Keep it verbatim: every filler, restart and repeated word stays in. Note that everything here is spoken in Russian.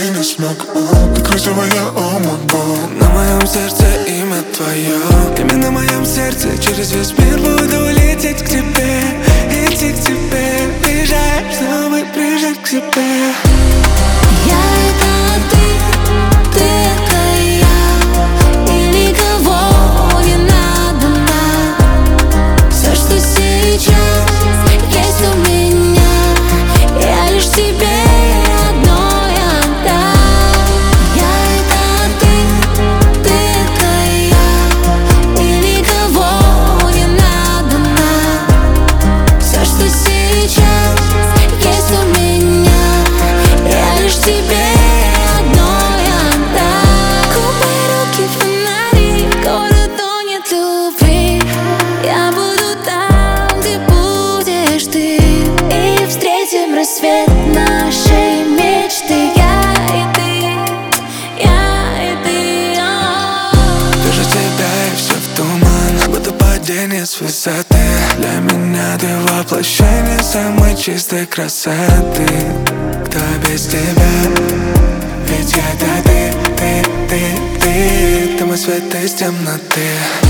не смог. О, ты красивая, о мой бог. На моем сердце имя твое, имя на моем сердце. Через весь мир буду лететь к тебе, идти к тебе, бежать, чтобы прижать к себе. Я это ты, ты это я, и никого не надо нам. Все, что сейчас есть у меня, я лишь тебе одной отдам. Я это ты, ты это я, и никого не надо нам. Все, что сейчас есть у меня, я лишь тебе одной отдам. Губы, руки, фонари, город тонет в любви. Я буду там, где будешь ты, и встретим рассвет нашей мечты. Я и ты, я и ты. Вижу тебя и все в туман, будто падение с высоты. Для меня ты воплощение самой чистой красоты. Кто без тебя? Ведь это ты, ты, ты, ты. Ты мой свет из темноты.